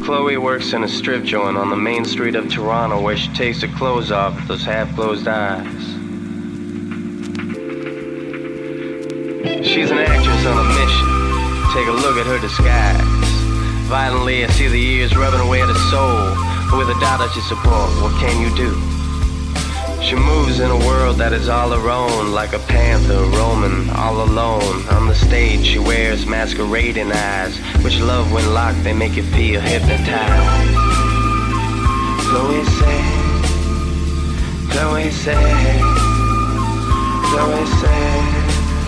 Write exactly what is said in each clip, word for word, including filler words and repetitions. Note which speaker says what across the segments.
Speaker 1: Chloe works in a strip joint on the main street of Toronto where she takes her clothes off with those half-closed eyes. She's an actress on a mission. Take a look at her disguise. Violently I see the years rubbing away at her soul. With a daughter to support, what can you do? She moves in a world that is all her own, like a panther roaming all alone. On the stage she wears masquerading eyes, which love when locked they make you feel hypnotized. Chloe said, Chloe said, Chloe said.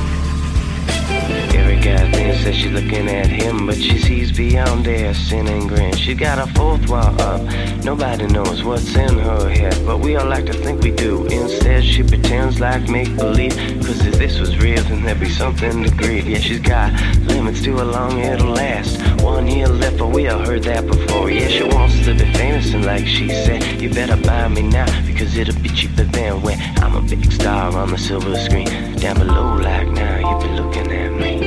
Speaker 1: Every guy thinks that she's looking at him, but she sees beyond their sin and grin. She got a fourth wall up, nobody knows what's in her head, but we all like to think we do. Instead she pretends like make-believe, cause if this was real then there'd be something to greet. Yeah, she's got limits to how long it'll last. One year left, but we all heard that before. Yeah, she wants to be famous, and like she said, you better buy me now, because it'll be cheaper than when I'm a big star on the silver screen. Down below like now, you be looking at me.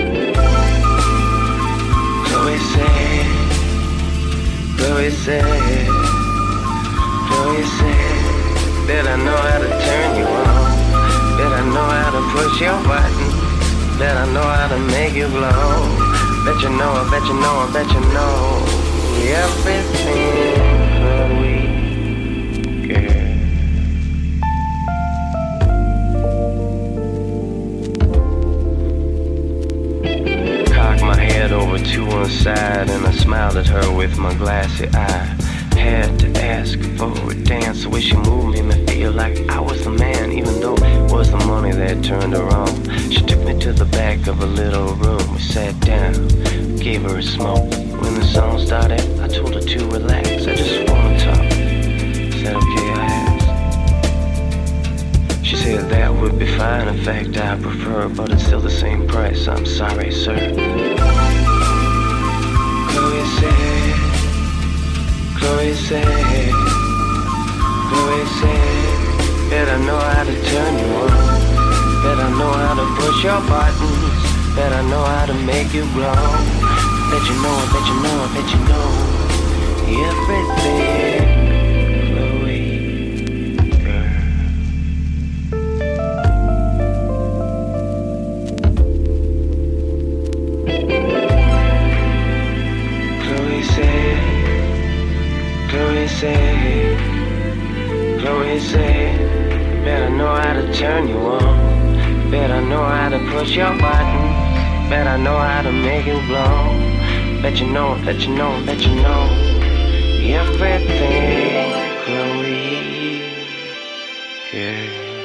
Speaker 1: Chloe said, Chloe said, Chloe said, bet I know how to turn you on, bet I know how to push your button, bet I know how to make you glow. Bet you know, I bet you know, I bet you know everything, Chloe, girl. My head over to one side and I smiled at her with my glassy eye. Had to ask for a dance. The way she moved made me feel like I was the man, even though it was the money that turned her on. She took me to the back of a little room. We sat down, gave her a smoke. When the song started, I told her to relax. I just wanna talk. Said okay, I asked. She said that would be fine. In fact, I prefer, but it's still the same price. I'm sorry, sir. Chloe said, Chloe said, Chloe said, bet I know how to turn you on, bet I know how to push your buttons, bet I know how to make you glow. Bet you know, I bet you know, I bet you know everything, Chloe, girl. Chloe said, Chloe said, Chloe said, bet I know how to turn you on, bet I know how to push your buttons, bet I know how to make you glow. Bet you know, bet you know, bet you know everything, Chloe, girl.